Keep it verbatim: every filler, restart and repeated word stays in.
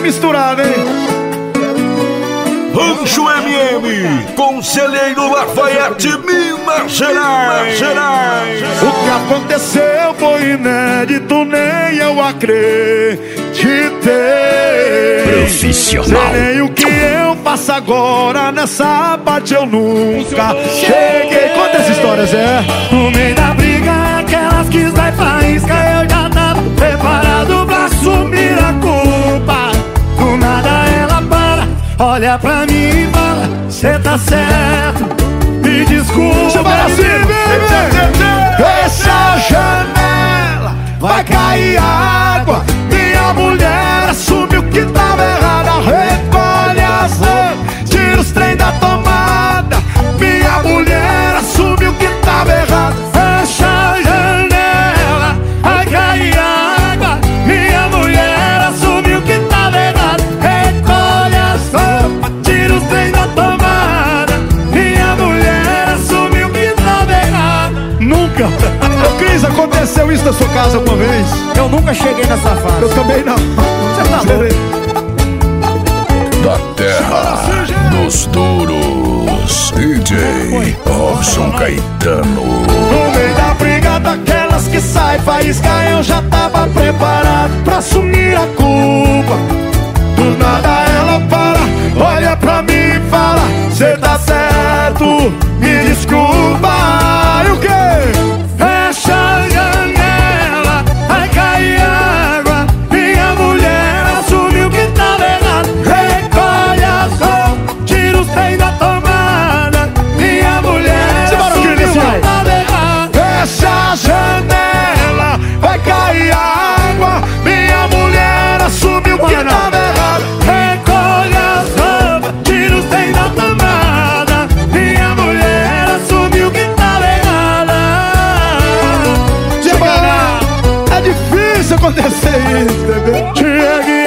misturado, hein? Rancho M M, Conselheiro Lafayette, Minas Gerais. O que aconteceu foi inédito, nem eu acreditei. Profissional. Sei nem o que eu faço agora, nessa parte eu nunca cheguei. Conta essa história, Zé. No meio da briga, aquelas que sai faísca, eu já tava preparado pra assumir a culpa. Do nada ela para, olha pra mim e fala: cê tá certo, me desculpa. Assim, fecha a janela, vai cair água. Minha mulher assumiu que tava errada. Recolhe as roupas, tira os trem da tomada. Minha mulher assumiu que tava errada. Fecha a janela, vai cair água. Minha mulher assumiu que tava errado. Recolhe as roupas, tira os trem da tomada. Minha mulher assumiu que tava errado. Nunca. Ô Cris, aconteceu isso na sua casa alguma vez? Eu nunca cheguei nessa fase. Eu também não. Você tá louco? Da terra dos duros, D J Robson Caetano. No meio da briga daquelas que sai faísca, eu já tava preparado pra assumir a culpa. Do nada ela para, olha pra mim e fala: cê tá certo, me desculpa. E o quê? Fecha a janela, vai cair água. Minha mulher assumiu que tava errado. Recolhe as roupas, tira os trem da tomada. Minha mulher assumiu que tava errado. Fecha a janela, vai cair água. Minha mulher assumiu que tava errado. Recolhe as roupas, tira os trem da tomada. Minha mulher assumiu que tava errada. É difícil acontecer isso, bebê. Chegue